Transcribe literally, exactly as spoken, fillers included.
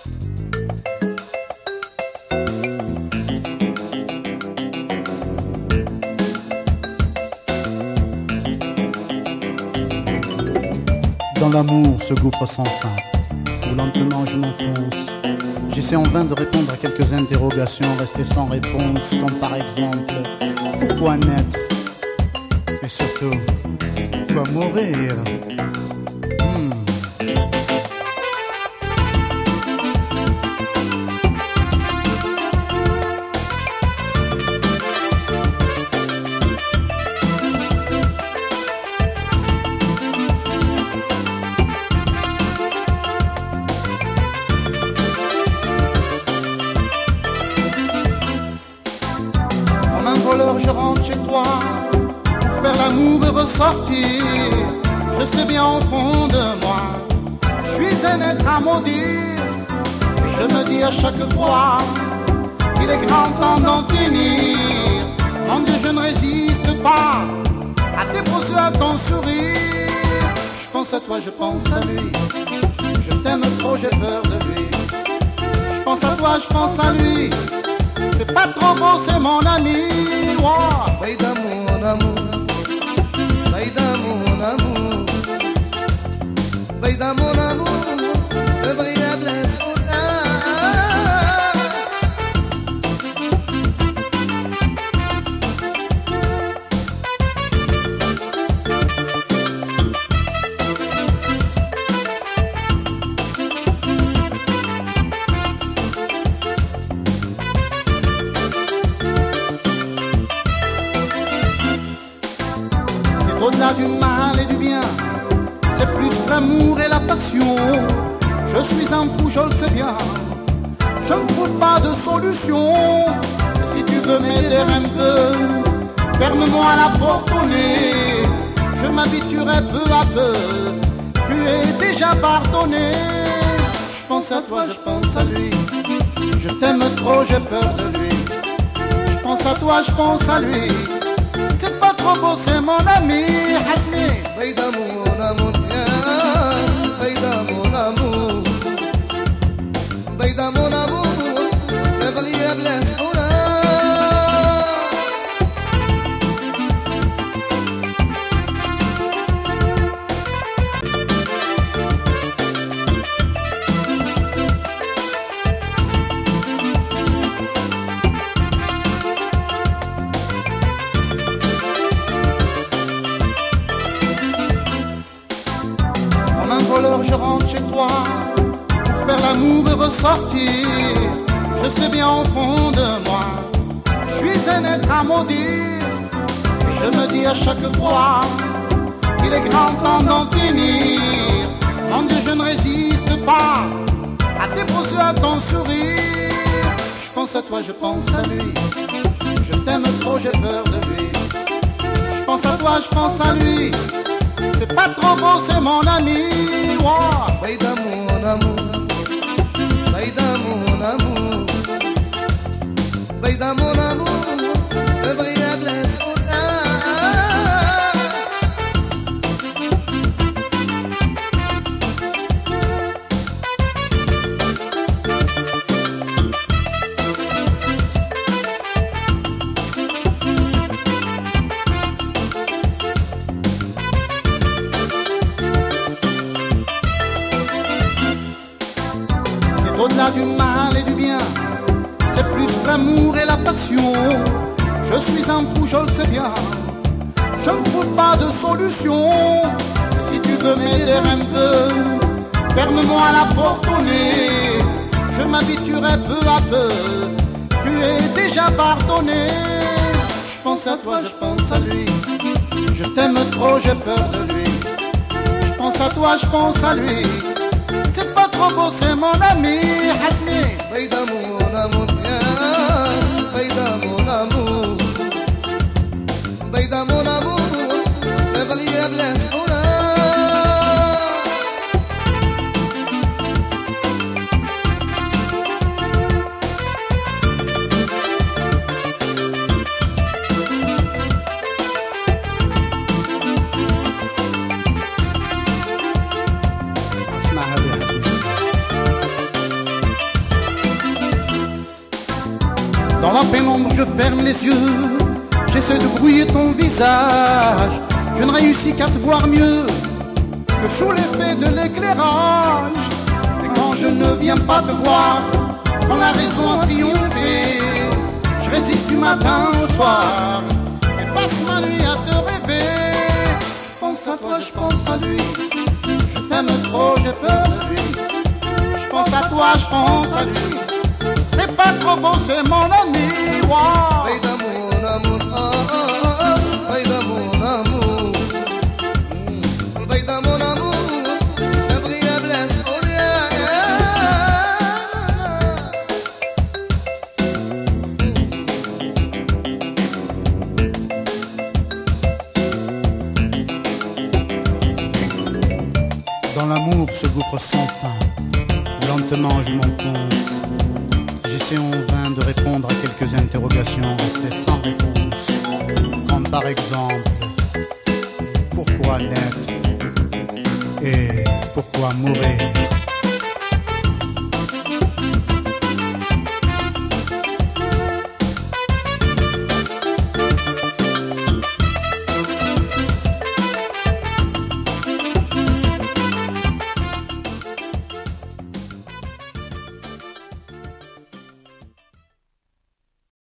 Dans l'amour, ce gouffre sans fin, où lentement je m'enfonce. J'essaie en vain de répondre à quelques interrogations restées sans réponse, comme par exemple, pourquoi naître? Et surtout, pourquoi mourir? hmm. Je rentre chez toi pour faire l'amour et ressortir. Je sais bien au fond de moi, je suis un être à maudire. Je me dis à chaque fois qu'il est grand temps d'en finir. Mon Dieu, je ne résiste pas à déposer à ton sourire. Je pense à toi, je pense à lui. Je t'aime trop, j'ai peur de lui. Je pense à toi, je pense à lui. C'est pas trop beau, c'est mon ami. Wow. Baïda mon amour, Baïda mon amour, Baïda mon amour, le brillable Au-delà du mal et du bien, c'est plus l'amour et la passion. Je suis un fou, je le sais bien. Je ne trouve pas de solution. Si tu veux m'aider un peu, ferme-moi la porte au nez. Je m'habituerai peu à peu. Tu es déjà pardonné. Je pense à toi, je pense à lui. Je t'aime trop, j'ai peur de lui. Je pense à toi, je pense à lui. C'est pas trop beau, c'est mon ami Hasni. Baïda mon amour, Baïda mon amour, Baïda mon amour, le brillable sourire. Je rentre chez toi pour faire l'amour et ressortir. Je sais bien au fond de moi, je suis un être à maudire. Je me dis à chaque fois qu'il est grand temps d'en finir. Mon Dieu, je ne résiste pas à déposer à ton sourire. Je pense à toi, je pense à lui. Je t'aime trop, j'ai peur de lui. Je pense à toi, je pense à lui. C'est pas trop beau, c'est mon ami. Wow. Baïda mon amour, Baïda mon amour, Baïda mon amour, le brillable sourire. Au-delà du mal et du bien, c'est plus l'amour et la passion. Je suis un fou, je le sais bien. Je ne trouve pas de solution. Si tu veux m'aider un peu, ferme-moi la porte au nez. Je m'habituerai peu à peu. Tu es déjà pardonné. Je pense à toi, je pense à lui. Je t'aime trop, j'ai peur de lui. Je pense à toi, je pense à lui. C'est pas trop beau, c'est mon ami Hasni. Baïda mon amour, Baïda mon amour, Baïda mon amour, le brillable sourire. la pénombre, je ferme les yeux, j'essaie de brouiller ton visage. Je ne réussis qu'à te voir mieux que sous l'effet de l'éclairage. Et quand je ne viens pas te voir, quand la raison a triomphé, je résiste du matin au soir et passe ma nuit à te rêver. Je pense à toi, je pense à lui, je t'aime trop, j'ai peur de lui. Je pense à toi, je pense à lui, c'est pas trop beau, c'est mon ami. Wow. Baïda mon amour, ah, ah, ah, baïda mon amour, baïda mon amour, incroyable sourire. Dans l'amour, ce gouffre sans fin, lentement je m'enfonce. J'essaie en vain de répondre à quelques interrogations restées sans réponse. Comme par exemple, pourquoi naître et pourquoi mourir?